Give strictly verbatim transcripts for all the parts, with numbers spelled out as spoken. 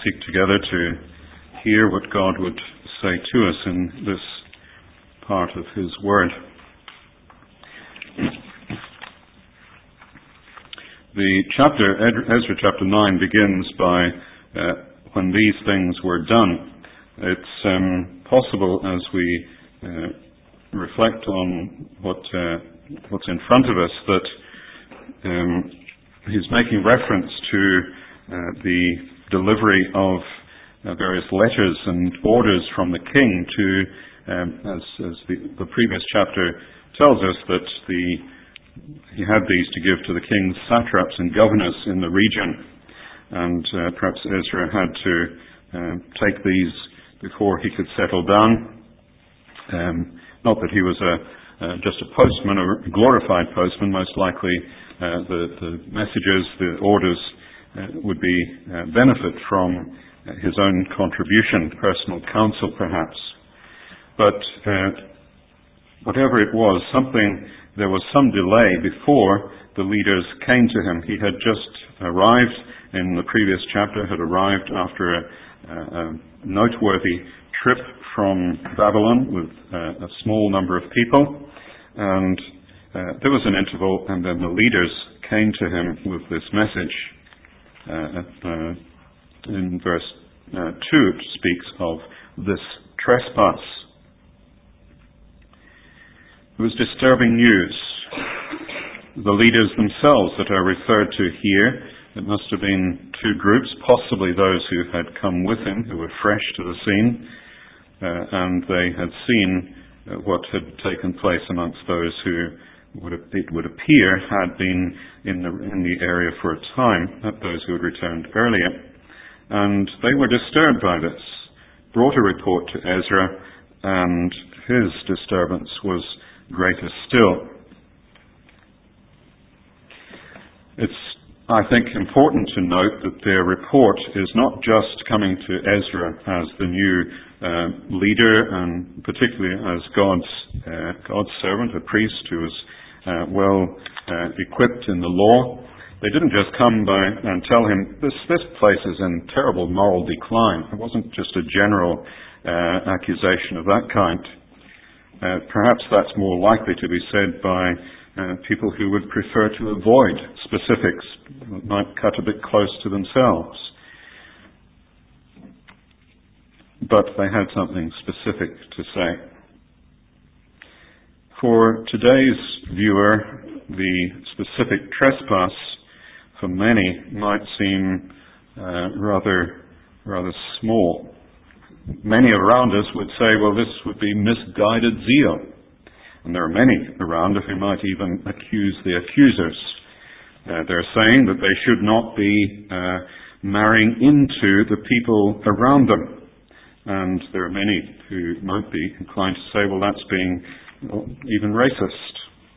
seek together to hear what God would say to us in this part of His Word. The chapter, Ezra chapter nine, begins by uh, when these things were done. It's um, possible as we uh, reflect on what uh, what's in front of us that um, he's making reference to uh, the delivery of uh, various letters and orders from the king to, um, as, as the, the previous chapter tells us, that the he had these to give to the king's satraps and governors in the region. And uh, perhaps Ezra had to uh, take these before he could settle down. Um, not that he was a, uh, just a postman, or a glorified postman. Most likely uh, the, the messages, the orders uh, would be uh, benefit from uh, his own contribution, personal counsel perhaps. But uh, whatever it was, something there was some delay before the leaders came to him. He had just arrived in the previous chapter, had arrived after a, a noteworthy trip from Babylon with uh, a small number of people. And uh, there was an interval, and then the leaders came to him with this message. Uh, uh, in verse uh, two, it speaks of this trespass. It was disturbing news. The leaders themselves that are referred to here, it must have been two groups, possibly those who had come with him, who were fresh to the scene, uh, and they had seen uh, what had taken place amongst those who, would, it would appear, had been in the, in the area for a time, not those who had returned earlier. And they were disturbed by this, brought a report to Ezra, and his disturbance was greater still. It's, I think, important to note that their report is not just coming to Ezra as the new uh, leader, and particularly as God's uh, God's servant, a priest who was uh, well uh, equipped in the law. They didn't just come by and tell him, this, this place is in terrible moral decline. It wasn't just a general uh, accusation of that kind. Uh, perhaps that's more likely to be said by uh, people who would prefer to avoid specifics, that might cut a bit close to themselves. But they had something specific to say. For today's viewer, the specific trespass for many might seem uh, rather, rather small. Many around us would say, well, this would be misguided zeal. And there are many around who might even accuse the accusers. Uh, they're saying that they should not be uh, marrying into the people around them. And there are many who might be inclined to say, well, that's being well, even racist.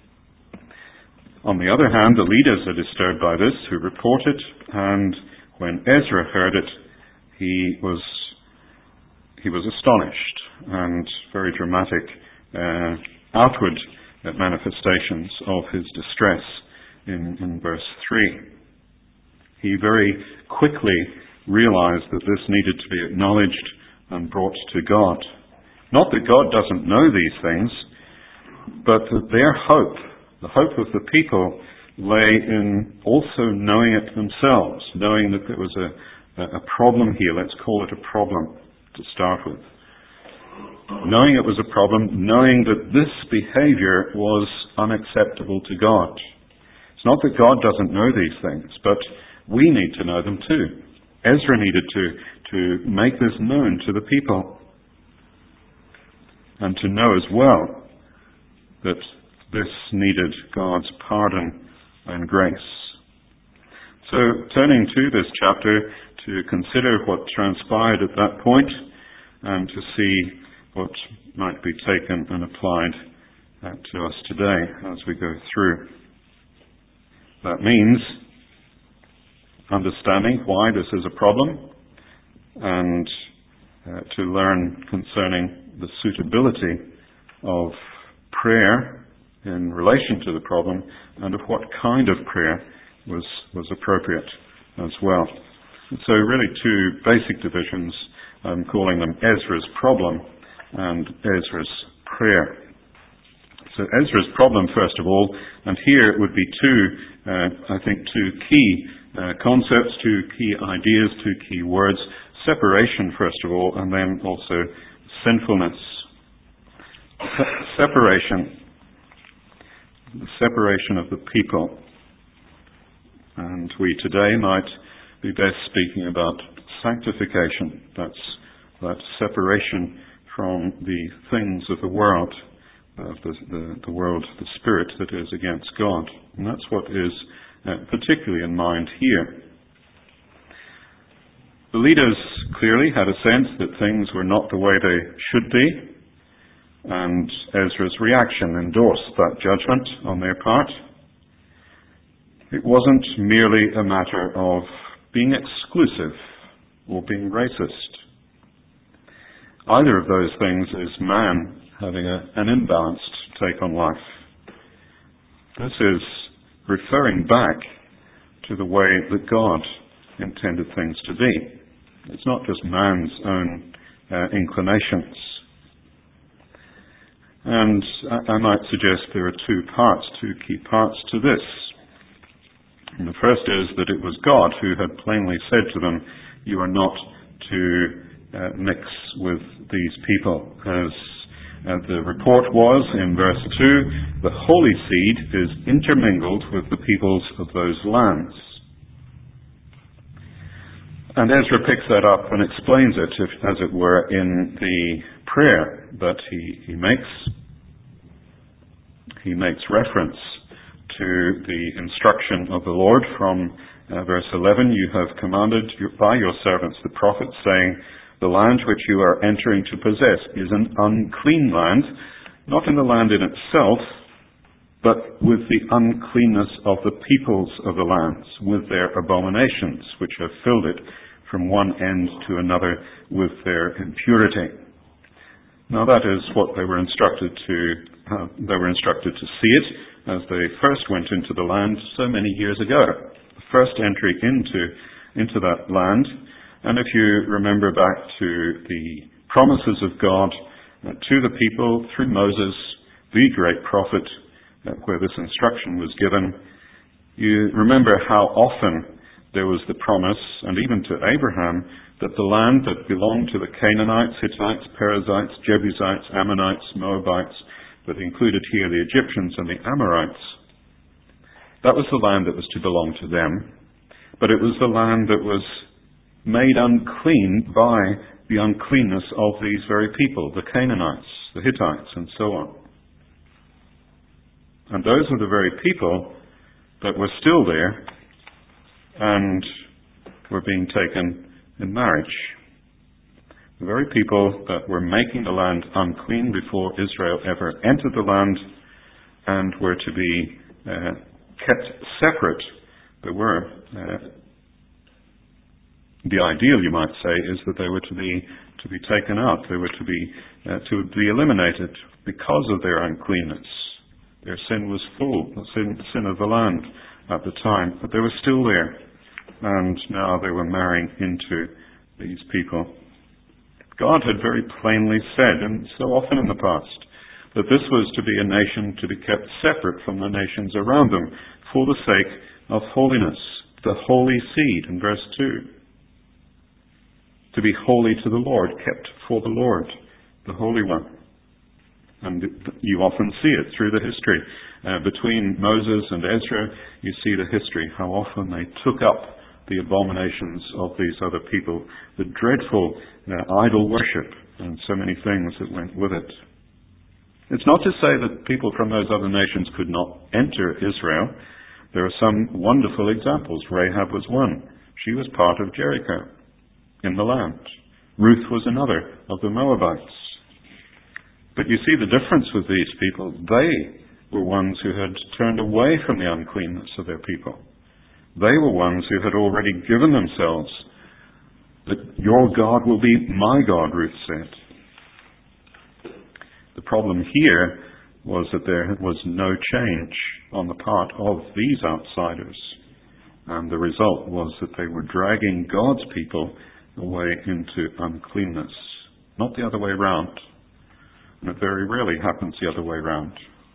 On the other hand, the leaders are disturbed by this, who report it, and when Ezra heard it, he was He was astonished, and very dramatic uh, outward uh, manifestations of his distress in, in verse three. He very quickly realized that this needed to be acknowledged and brought to God. Not that God doesn't know these things, but that their hope, the hope of the people, lay in also knowing it themselves, knowing that there was a, a problem here. Let's call it a problem to start with. Knowing it was a problem, knowing that this behavior was unacceptable to God. It's not that God doesn't know these things, but we need to know them too. Ezra needed to, to make this known to the people, and to know as well that this needed God's pardon and grace. So, turning to this chapter, to consider what transpired at that point, and to see what might be taken and applied uh, to us today as we go through. That means understanding why this is a problem, and uh, to learn concerning the suitability of prayer in relation to the problem, and of what kind of prayer was, was appropriate as well. So really two basic divisions. I'm calling them Ezra's problem and Ezra's prayer. So Ezra's problem, first of all, and here it would be two, uh, I think, two key uh, concepts, two key ideas, two key words. Separation, first of all, and then also sinfulness. Se- separation. The separation of the people. And we today might be best speaking about sanctification. That's that separation from the things of the world, of the, the, the world, the spirit that is against God. And that's what is uh, particularly in mind here. The leaders clearly had a sense that things were not the way they should be, and Ezra's reaction endorsed that judgment on their part. It wasn't merely a matter of being exclusive or being racist. Either of those things is man having a, an imbalanced take on life. This is referring back to the way that God intended things to be. It's not just man's own uh, inclinations. And I, I might suggest there are two parts, two key parts to this. And the first is that it was God who had plainly said to them, you are not to uh, mix with these people. As uh, the report was in verse two, the holy seed is intermingled with the peoples of those lands. And Ezra picks that up and explains it, if, as it were, in the prayer that he, he makes. He makes reference to the instruction of the Lord from uh, verse eleven, you have commanded by your servants the prophets, saying, the land which you are entering to possess is an unclean land, not in the land in itself, but with the uncleanness of the peoples of the lands, with their abominations, which have filled it from one end to another with their impurity. Now that is what they were instructed to, uh, they were instructed to see it as they first went into the land so many years ago. The first entry into, into that land. And if you remember back to the promises of God uh, to the people through Moses, the great prophet, uh, where this instruction was given, you remember how often there was the promise, and even to Abraham, that the land that belonged to the Canaanites, Hittites, Perizzites, Jebusites, Ammonites, Moabites, but included here the Egyptians and the Amorites, that was the land that was to belong to them, but it was the land that was made unclean by the uncleanness of these very people, the Canaanites, the Hittites, and so on. And those are the very people that were still there and were being taken in marriage. The very people that were making the land unclean before Israel ever entered the land and were to be uh, kept separate. There were, uh, the ideal, you might say, is that they were to be to be taken out. They were to be uh, to be eliminated because of their uncleanness. Their sin was full, the sin, sin of the land at the time, but they were still there. And now they were marrying into these people. God had very plainly said, and so often in the past, that this was to be a nation to be kept separate from the nations around them for the sake of holiness, the holy seed in verse two. To be holy to the Lord, kept for the Lord, the Holy One. And you often see it through the history. Uh, between Moses and Ezra, you see the history, how often they took up the abominations of these other people, the dreadful uh, idol worship, and so many things that went with it. It's not to say that people from those other nations could not enter Israel. There are some wonderful examples. Rahab was one. She was part of Jericho in the land. Ruth was another of the Moabites. But you see the difference with these people. They were ones who had turned away from the uncleanness of their people. They were ones who had already given themselves that your God will be my God, Ruth said. The problem here was that there was no change on the part of these outsiders. And the result was that they were dragging God's people away into uncleanness, not the other way round. And it very rarely happens the other way round.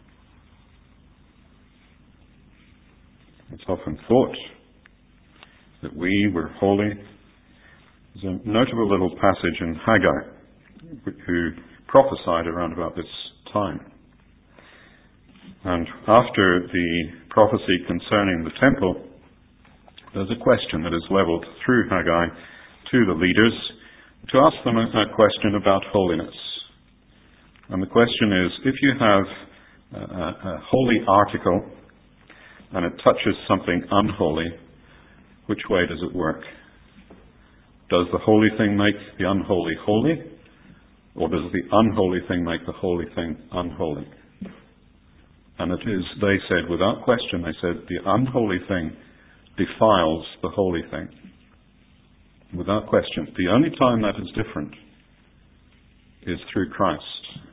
It's often thought that we were holy. There's a notable little passage in Haggai who prophesied around about this time. And after the prophecy concerning the temple, there's a question that is leveled through Haggai to the leaders to ask them a, a question about holiness. And the question is, if you have a, a holy article and it touches something unholy, which way does it work? Does the holy thing make the unholy holy? Or does the unholy thing make the holy thing unholy? And it is, they said, without question, they said, the unholy thing defiles the holy thing. Without question. The only time that is different is through Christ.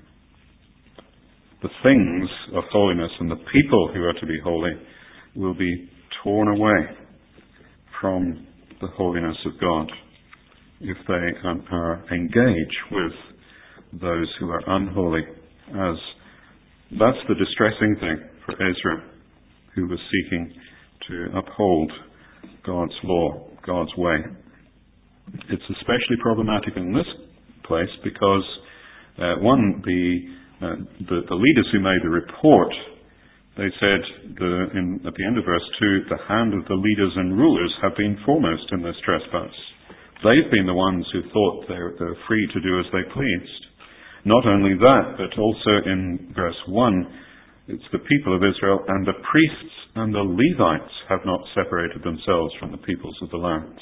The things of holiness and the people who are to be holy will be torn away from the holiness of God if they are engaged with those who are unholy. As that's the distressing thing for Ezra, who was seeking to uphold God's law, God's way. It's especially problematic in this place because, uh, one, the, uh, the the leaders who made the report, they said the, in, at the end of verse two, the hand of the leaders and rulers have been foremost in this trespass. They've been the ones who thought they're, they're free to do as they pleased. Not only that, but also in verse one, it's the people of Israel and the priests and the Levites have not separated themselves from the peoples of the lands.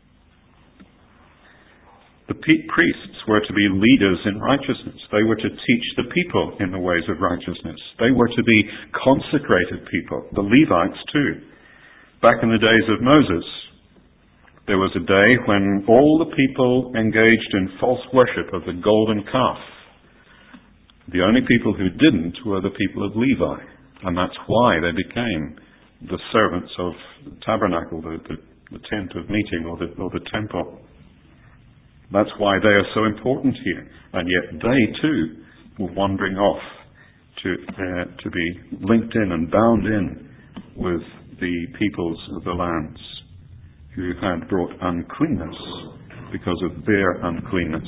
The priests were to be leaders in righteousness. They were to teach the people in the ways of righteousness. They were to be consecrated people. The Levites too. Back in the days of Moses, there was a day when all the people engaged in false worship of the golden calf. The only people who didn't were the people of Levi. And that's why they became the servants of the tabernacle, the, the, the tent of meeting, or the, or the temple. That's why they are so important here. And yet they too were wandering off to, uh, to be linked in and bound in with the peoples of the lands who had brought uncleanness because of their uncleanness.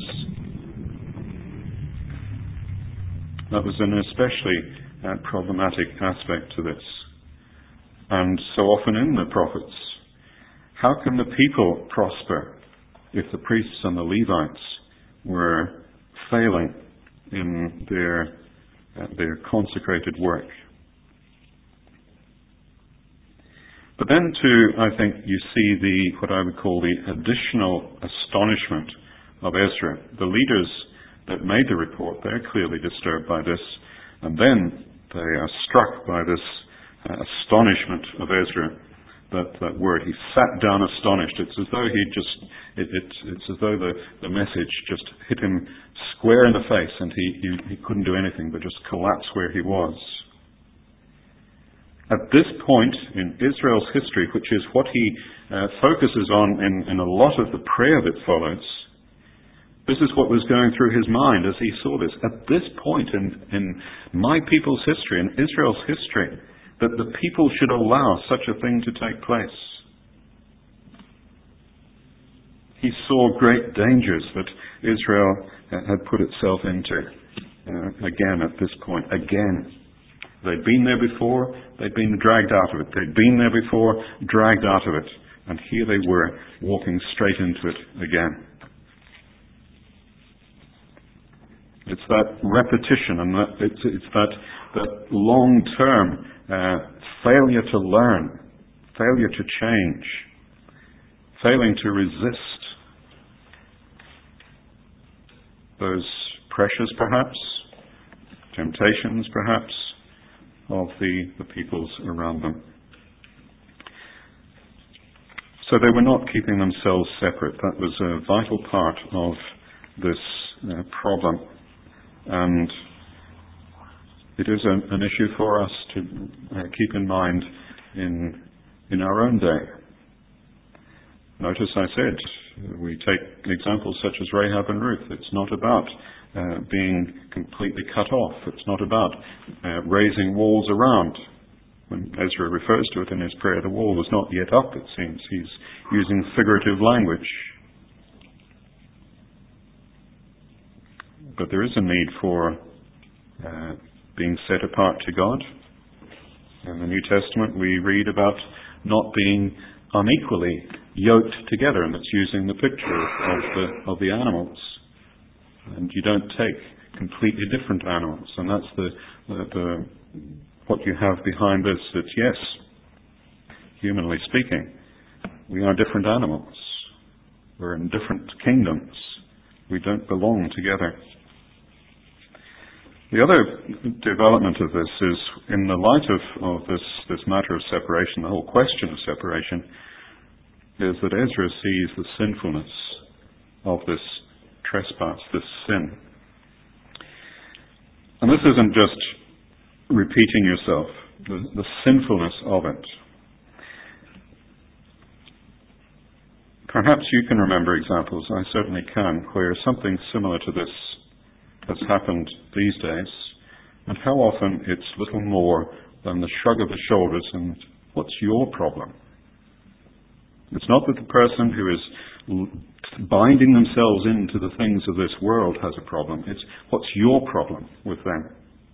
That was an especially uh, problematic aspect to this. And so often in the prophets, how can the people prosper if the priests and the Levites were failing in their uh, their consecrated work? But then too, I think you see the what I would call the additional astonishment of Ezra. The leaders that made the report, they're clearly disturbed by this, and then they are struck by this uh, astonishment of Ezra. That, that word, he sat down astonished. It's as though he just, it, it, it's as though the, the message just hit him square in the face and he, he, he couldn't do anything but just collapse where he was. At this point in Israel's history, which is what he uh, focuses on in, in a lot of the prayer that follows, this is what was going through his mind as he saw this. At this point in, in my people's history, in Israel's history, that the people should allow such a thing to take place. He saw great dangers that Israel had put itself into. Uh, again, at this point, again. They'd been there before, they'd been dragged out of it. They'd been there before, dragged out of it. And here they were, walking straight into it again. It's that repetition and that, it's, it's that, that long-term uh, failure to learn, failure to change, failing to resist those pressures perhaps, temptations perhaps, of the, the peoples around them. So they were not keeping themselves separate. That was a vital part of this uh, problem. And it is an, an issue for us to uh, keep in mind in in our own day. Notice I said, we take examples such as Rahab and Ruth. It's not about uh, being completely cut off. It's not about uh, raising walls around. When Ezra refers to it in his prayer, the wall was not yet up, it seems. He's using figurative language. But there is a need for uh, being set apart to God. In the New Testament we read about not being unequally yoked together, and it's using the picture of the of the animals. And you don't take completely different animals, and that's the, the, the what you have behind this. That yes, humanly speaking, we are different animals. We're in different kingdoms. We don't belong together. The other development of this is, in the light of, of this, this matter of separation, the whole question of separation, is that Ezra sees the sinfulness of this trespass, this sin. And this isn't just repeating yourself, the, the sinfulness of it. Perhaps you can remember examples, I certainly can, where something similar to this has happened these days, and how often it's little more than the shrug of the shoulders and what's your problem? It's not that the person who is binding themselves into the things of this world has a problem. It's what's your problem with them?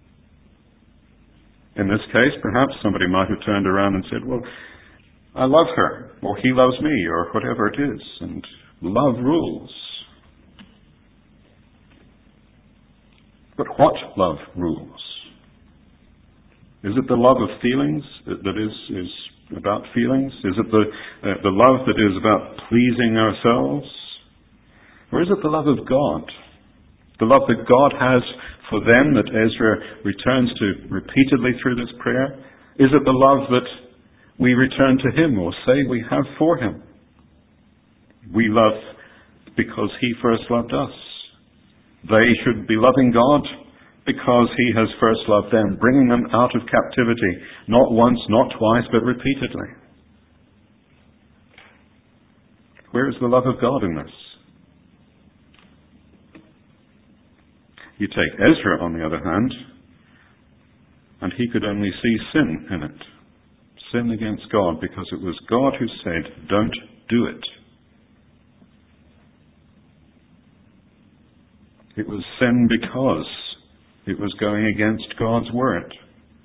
In this case, perhaps somebody might have turned around and said, well, I love her, or he loves me, or whatever it is, and love rules. But what love rules? Is it the love of feelings that is, is about feelings? Is it the, uh, the love that is about pleasing ourselves? Or is it the love of God? The love that God has for them that Ezra returns to repeatedly through this prayer? Is it the love that we return to Him or say we have for Him? We love because He first loved us. They should be loving God because He has first loved them, bringing them out of captivity, not once, not twice, but repeatedly. Where is the love of God in this? You take Ezra, on the other hand, and he could only see sin in it. Sin against God, because it was God who said, don't do it. It was sin because it was going against God's word.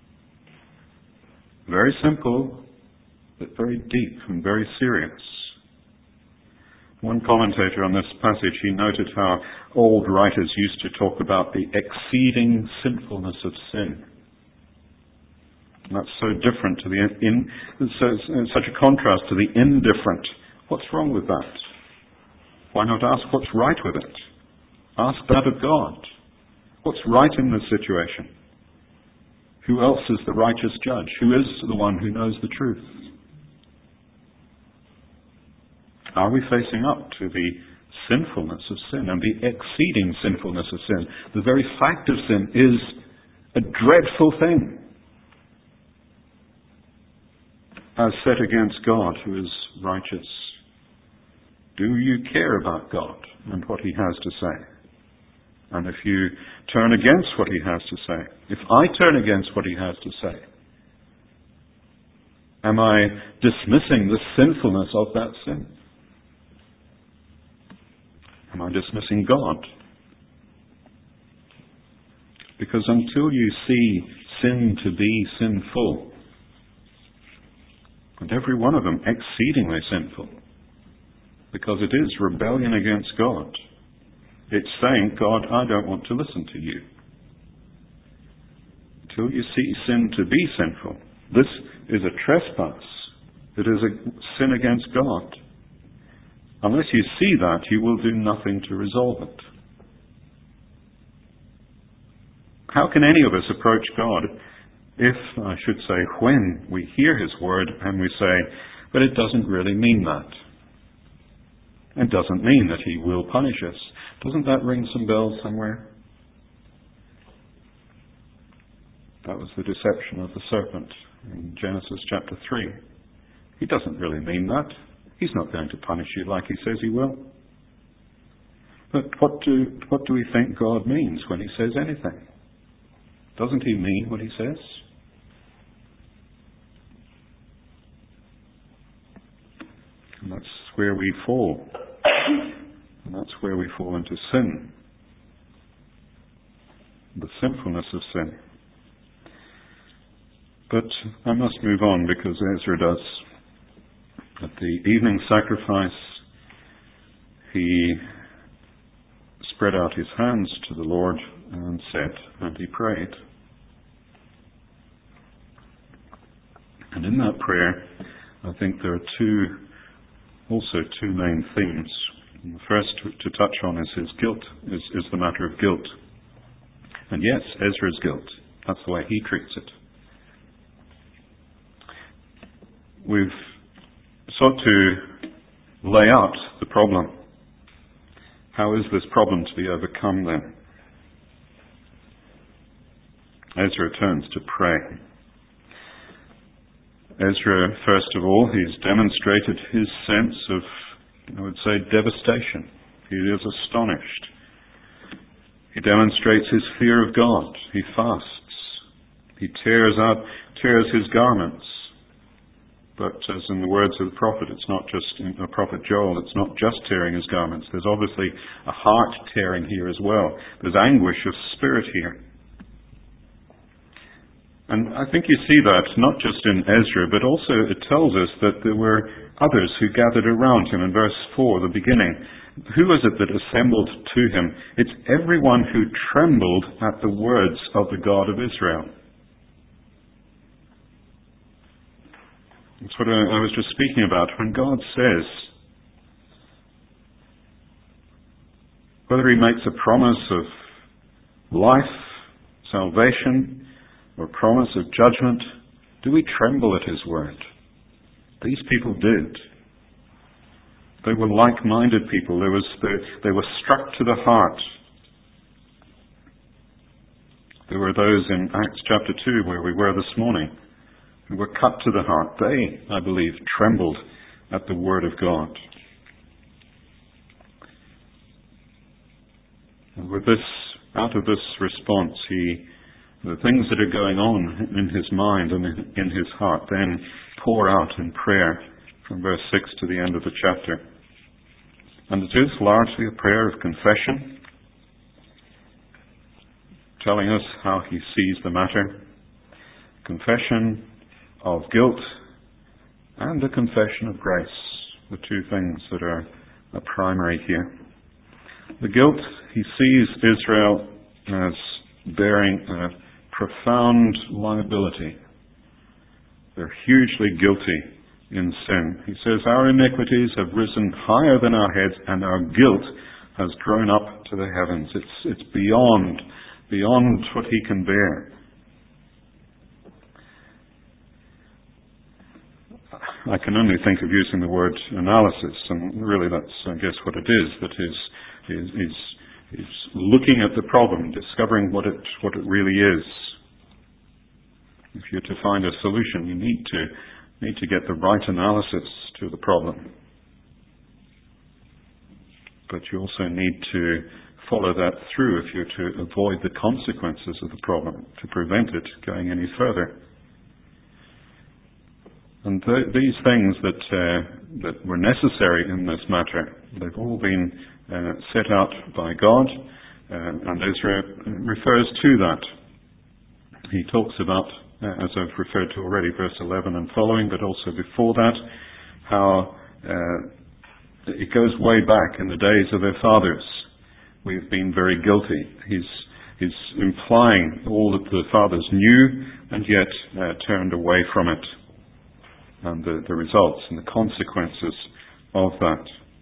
Very simple, but very deep and very serious. One commentator on this passage, he noted how old writers used to talk about the exceeding sinfulness of sin. And that's so different to the in, so such a contrast to the indifferent. What's wrong with that? Why not ask what's right with it? Ask that of God. What's right in this situation? Who else is the righteous judge? Who is the one who knows the truth? Are we facing up to the sinfulness of sin and the exceeding sinfulness of sin? The very fact of sin is a dreadful thing, as set against God who is righteous. Do you care about God and what He has to say? And if you turn against what He has to say, if I turn against what He has to say, am I dismissing the sinfulness of that sin? Am I dismissing God? Because until you see sin to be sinful, and every one of them exceedingly sinful, because it is rebellion against God, it's saying, God, I don't want to listen to you. Until you see sin to be sinful, this is a trespass. It is a sin against God. Unless you see that, you will do nothing to resolve it. How can any of us approach God if, I should say, when we hear His word and we say, but it doesn't really mean that. It doesn't mean that He will punish us. Doesn't that ring some bells somewhere? That was the deception of the serpent in Genesis chapter three. He doesn't really mean that. He's not going to punish you like he says he will. But what do, what do we think God means when he says anything? Doesn't he mean what he says? And that's where we fall. And that's where we fall into sin. The sinfulness of sin. But I must move on because Ezra does. At the evening sacrifice, he spread out his hands to the Lord and said, and he prayed. And in that prayer, I think there are two, also two main themes. And the first to, to touch on is his guilt, is, is the matter of guilt. And yes, Ezra's guilt. That's the way he treats it. We've sought to lay out the problem. How is this problem to be overcome then? Ezra turns to pray. Ezra, first of all, he's demonstrated his sense of, I would say, devastation. He is astonished. He demonstrates his fear of God. He fasts. He tears out, tears his garments. But as in the words of the prophet, it's not just, in the prophet Joel, it's not just tearing his garments. There's obviously a heart tearing here as well. There's anguish of spirit here. And I think you see that not just in Ezra, but also it tells us that there were others who gathered around him in verse four, the beginning. Who was it that assembled to him? It's everyone who trembled at the words of the God of Israel. That's what I was just speaking about. When God says, whether he makes a promise of life, salvation, or promise of judgment, do we tremble at his word? These people did. They were like-minded people. There was, they, they were struck to the heart. There were those in Acts chapter two where we were this morning who were cut to the heart. They, I believe, trembled at the word of God. And with this, out of this response, he, the things that are going on in his mind and in his heart, then pour out in prayer from verse six to the end of the chapter. And it is largely a prayer of confession, telling us how he sees the matter. Confession of guilt and a confession of grace, the two things that are, are primary here. The guilt, he sees Israel as bearing a profound liability. They're hugely guilty in sin. He says, our iniquities have risen higher than our heads, and our guilt has grown up to the heavens. It's, it's beyond, beyond what he can bear. I can only think of using the word analysis, and really that's, I guess, what it is, that is, is, is, is looking at the problem, discovering what it, what it really is. If you're to find a solution, you need to, need to get the right analysis to the problem. But you also need to follow that through if you're to avoid the consequences of the problem, to prevent it going any further. And th- these things that uh, that were necessary in this matter, they've all been uh, set out by God, uh, and Ezra refers to that. He talks about, uh, as I've referred to already, verse eleven and following, but also before that, how uh, it goes way back in the days of their fathers. We've been very guilty. He's, he's implying all that the fathers knew and yet uh, turned away from it, and the, the results and the consequences of that.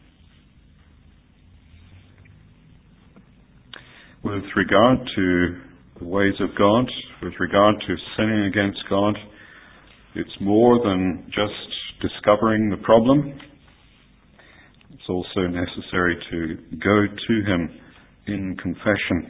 With regard to the ways of God, with regard to sinning against God, it's more than just discovering the problem. It's also necessary to go to him in confession.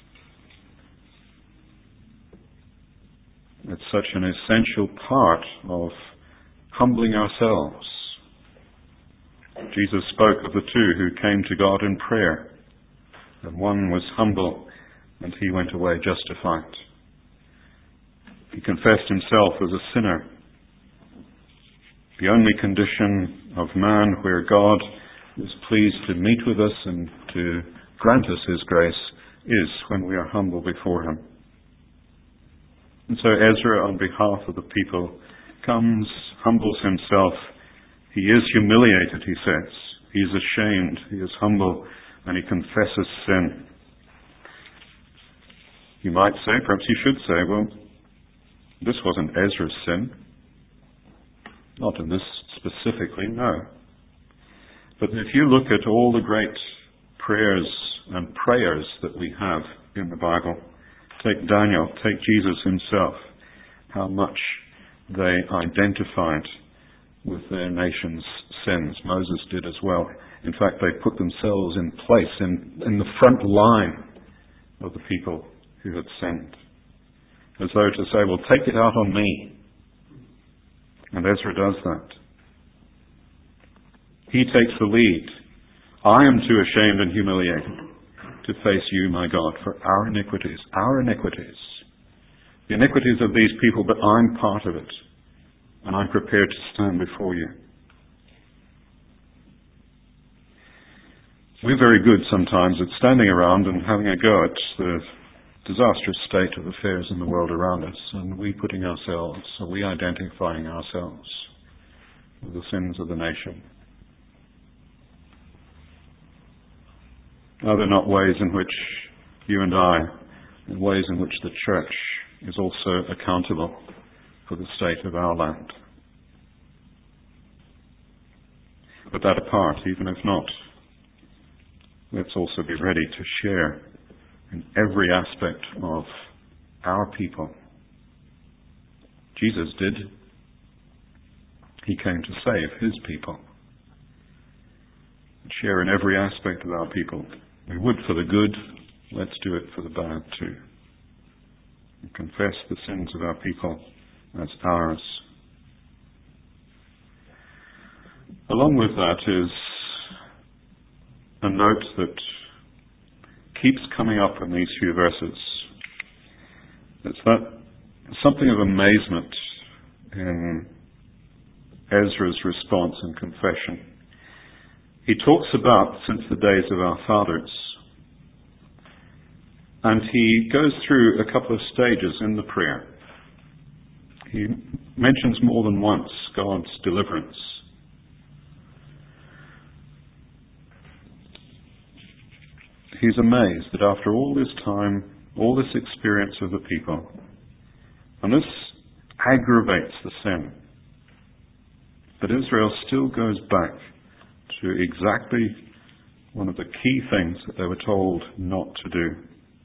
It's such an essential part of humbling ourselves Jesus spoke of the two who came to God in prayer, and one was humble, and he went away justified. He confessed himself as a sinner. The only condition of man where God is pleased to meet with us and to grant us his grace is when we are humble before him. And so Ezra, on behalf of the people, comes, humbles himself. He is humiliated, he says. He is ashamed, he is humble, and he confesses sin. You might say, perhaps you should say, well, this wasn't Ezra's sin. Not in this specifically, no. But if you look at all the great prayers and prayers that we have in the Bible, take Daniel, take Jesus himself, how much they identified with their nation's sins. Moses did as well. In fact, they put themselves in place, in, in the front line of the people who had sinned. As though to say, well, take it out on me. And Ezra does that. He takes the lead. I am too ashamed and humiliated to face you, my God, for our iniquities, our iniquities, the iniquities of these people, but I'm part of it, and I'm prepared to stand before you. We're very good sometimes at standing around and having a go at the disastrous state of affairs in the world around us, and we putting ourselves, or we identifying ourselves with the sins of the nation. Are there not ways in which you and I, and ways in which the church is also accountable for the state of our land? But that apart, even if not, let's also be ready to share in every aspect of our people. Jesus did. He came to save his people. Share in every aspect of our people. We would for the good, let's do it for the bad too. And confess the sins of our people as ours. Along with that is a note that keeps coming up in these few verses. It's that something of amazement in Ezra's response and confession. He talks about since the days of our fathers. And he goes through a couple of stages in the prayer. He mentions more than once God's deliverance. He's amazed that after all this time, all this experience of the people, and this aggravates the sin, that Israel still goes back to exactly one of the key things that they were told not to do.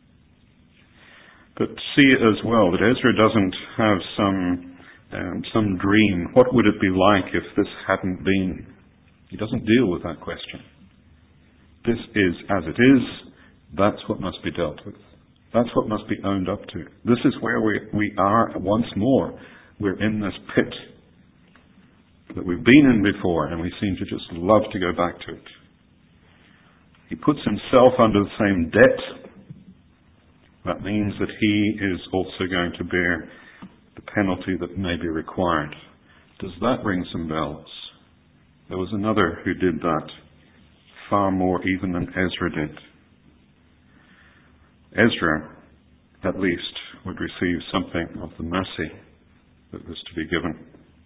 But see as well that Ezra doesn't have some um, some dream. What would it be like if this hadn't been? He doesn't deal with that question. This is as it is. That's what must be dealt with. That's what must be owned up to. This is where we, we are once more. We're in this pit that we've been in before, and we seem to just love to go back to it. He puts himself under the same debt. That means that he is also going to bear the penalty that may be required. Does that ring some bells? There was another who did that, far more even than Ezra did. Ezra, at least, would receive something of the mercy that was to be given.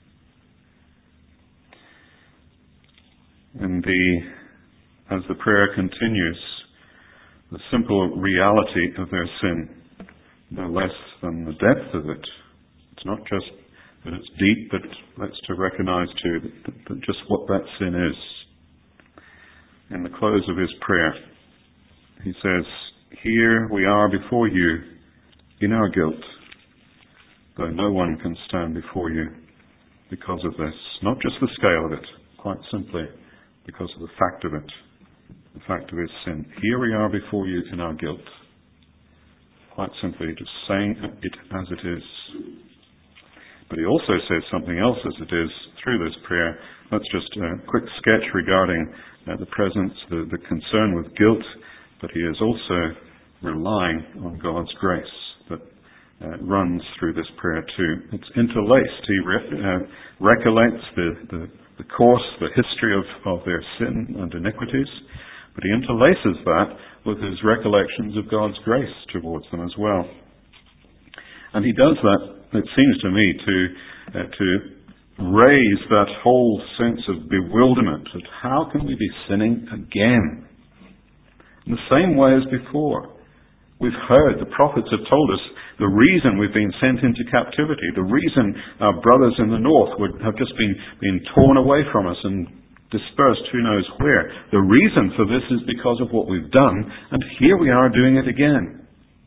And the, as the prayer continues, the simple reality of their sin, no less than the depth of it. It's not just that it's deep, but let's to recognize too that, that just what that sin is. In the close of his prayer, he says, "Here we are before you in our guilt, though no one can stand before you because of this." Not just the scale of it, quite simply because of the fact of it, the fact of his sin. Here we are before you in our guilt. Quite simply, just saying it as it is. But he also says something else as it is through this prayer. That's just a quick sketch regarding uh, the presence, the, the concern with guilt, but he is also relying on God's grace that uh, runs through this prayer too. It's interlaced. He re- uh, recollects the, the, the course, the history of, of their sin and iniquities, but he interlaces that with his recollections of God's grace towards them as well. And he does that, it seems to me, to uh, to raise that whole sense of bewilderment of how can we be sinning again? In the same way as before. We've heard, the prophets have told us, the reason we've been sent into captivity, the reason our brothers in the north would have just been, been torn away from us and dispersed who knows where. The reason for this is because of what we've done, and here we are doing it again.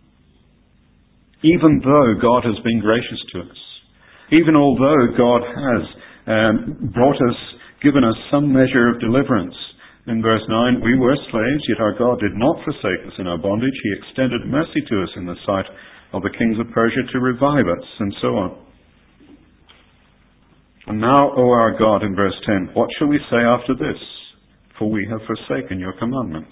Even though God has been gracious to us, even although God has um, brought us, given us some measure of deliverance. In verse nine, we were slaves, yet our God did not forsake us in our bondage. He extended mercy to us in the sight of the kings of Persia to revive us, and so on. And now, O our God, in verse ten, what shall we say after this? For we have forsaken your commandments.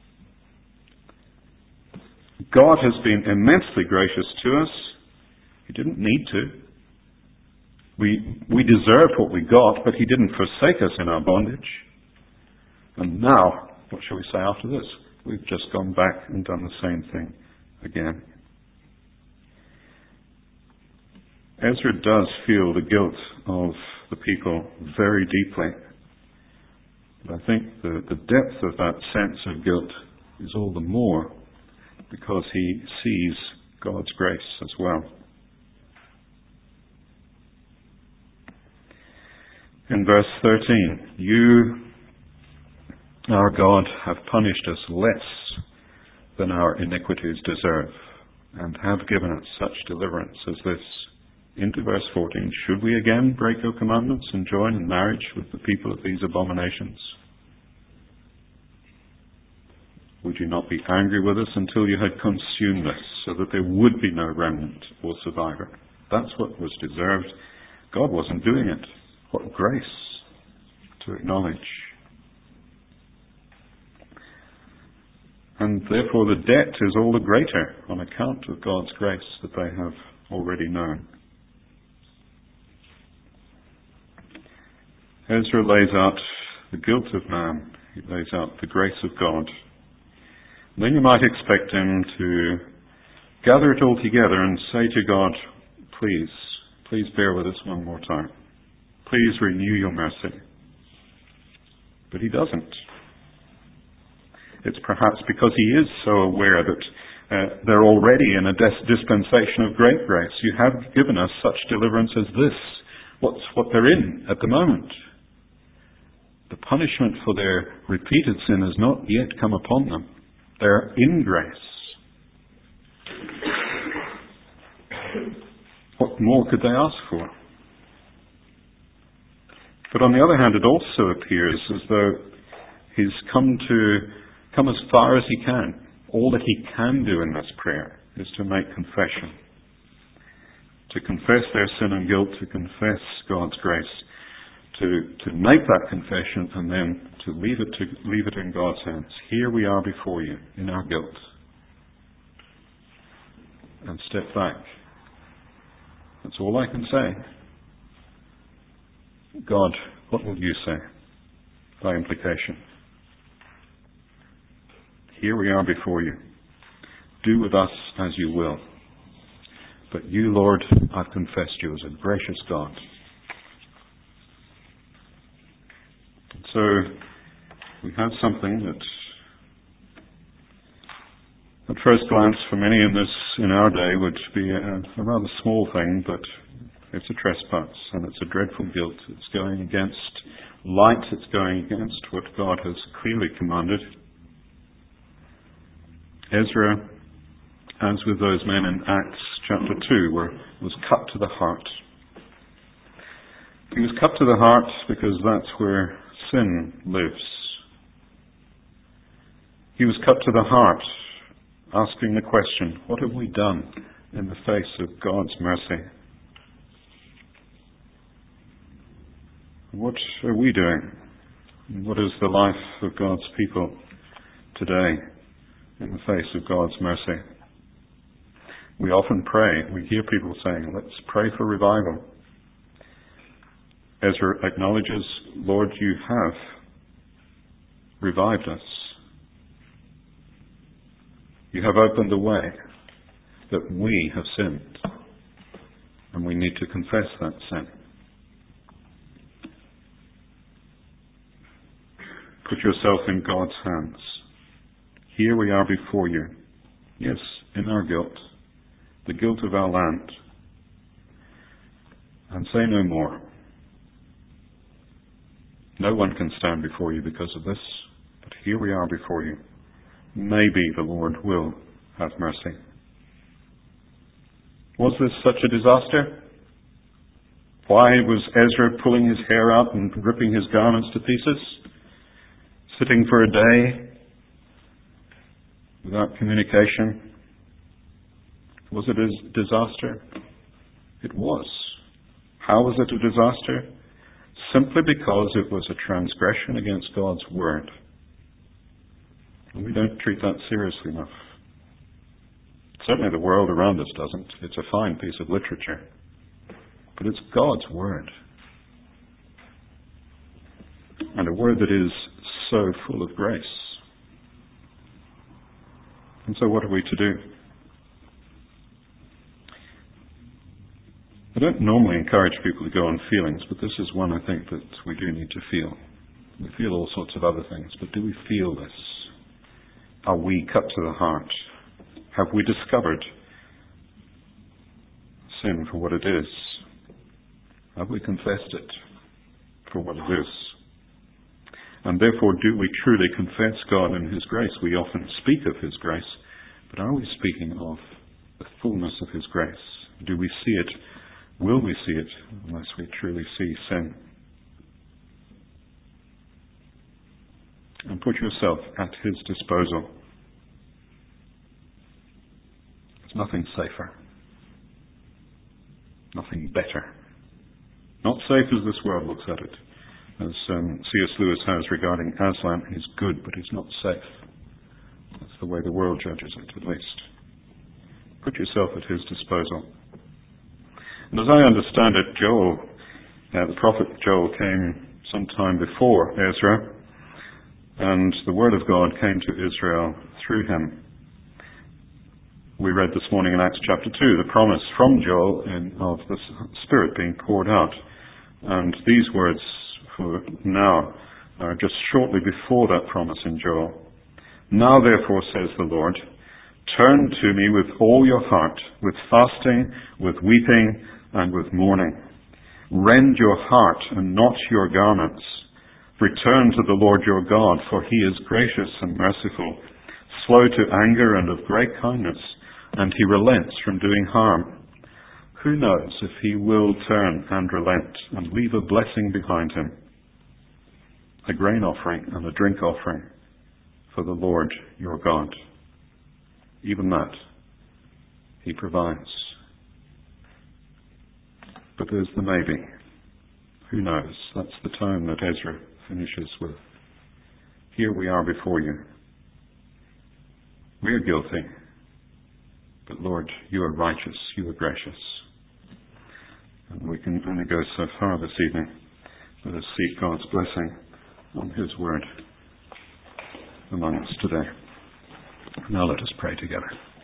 God has been immensely gracious to us. He didn't need to. We, we deserved what we got, but He didn't forsake us in our bondage. And now, what shall we say after this? We've just gone back and done the same thing again. Ezra does feel the guilt of the people very deeply. But I think the, the depth of that sense of guilt is all the more because he sees God's grace as well. In verse thirteen, you, our God, have punished us less than our iniquities deserve, and have given us such deliverance as this. Into verse fourteen, should we again break your commandments and join in marriage with the people of these abominations? Would you not be angry with us until you had consumed us, so that there would be no remnant or survivor? That's what was deserved. God wasn't doing it. What grace to acknowledge. And therefore the debt is all the greater on account of God's grace that they have already known. Ezra lays out the guilt of man. He lays out the grace of God. And then you might expect him to gather it all together and say to God, please, please bear with us one more time. Please renew your mercy. But he doesn't. It's perhaps because he is so aware that uh, they're already in a dis- dispensation of great grace. You have given us such deliverance as this. What's what they're in at the moment? The punishment for their repeated sin has not yet come upon them. They're in grace. What more could they ask for? But on the other hand, it also appears as though he's come to come as far as he can. All that he can do in this prayer is to make confession. To confess their sin and guilt, to confess God's grace, to, to make that confession and then to leave it to leave it in God's hands. Here we are before you in our guilt. And step back. That's all I can say. God, what will you say? By implication. Here we are before you. Do with us as you will. But you, Lord, I've confessed you as a gracious God. And so we have something that at first glance for many in this in our day would be a, a rather small thing, but it's a trespass and it's a dreadful guilt. It's going against light, it's going against what God has clearly commanded. Ezra, as with those men in Acts chapter two, were, was cut to the heart. He was cut to the heart because that's where sin lives. He was cut to the heart, asking the question, what have we done in the face of God's mercy? What are we doing? What is the life of God's people today in the face of God's mercy? We often pray. We hear people saying, let's pray for revival. Ezra acknowledges, Lord, you have revived us. You have opened the way that we have sinned, and we need to confess that sin. Put yourself in God's hands. Here we are before you. Yes, in our guilt, the guilt of our land. And say no more. No one can stand before you because of this, but here we are before you. Maybe the Lord will have mercy. Was this such a disaster? Why was Ezra pulling his hair out and ripping his garments to pieces? Sitting for a day without communication? Was it a disaster? It was. How was it a disaster? Simply because it was a transgression against God's word. And we don't treat that seriously enough. Certainly the world around us doesn't. It's a fine piece of literature. But it's God's word. And a word that is so full of grace. And so what are we to do? I don't normally encourage people to go on feelings, but this is one I think that we do need to feel. We feel all sorts of other things, but do we feel this? Are we cut to the heart? Have we discovered sin for what it is? Have we confessed it for what it is? And therefore, do we truly confess God and His grace? We often speak of His grace, but are we speaking of the fullness of His grace? Do we see it? Will we see it unless we truly see sin? And put yourself at His disposal. There's nothing safer. Nothing better. Not safe as this world looks at it. As um, C S Lewis has regarding Aslan, he's good, but he's not safe. That's the way the world judges it, at least. Put yourself at His disposal. And as I understand it, Joel, uh, the prophet Joel, came sometime before Ezra, and the word of God came to Israel through him. We read this morning in Acts chapter two, the promise from Joel in, of the Spirit being poured out. And these words for now are just shortly before that promise in Joel. Now therefore, says the Lord, turn to me with all your heart, with fasting, with weeping, and with mourning. Rend your heart and not your garments. Return to the Lord your God, for He is gracious and merciful, slow to anger and of great kindness, and He relents from doing harm. Who knows if He will turn and relent and leave a blessing behind Him, a grain offering and a drink offering for the Lord your God. Even that He provides. But there's the maybe. Who knows? That's the tone that Ezra finishes with. Here we are before you. We are guilty. But Lord, you are righteous. You are gracious. And we can only go so far this evening. Let us seek God's blessing on His word among us today. Now let us pray together.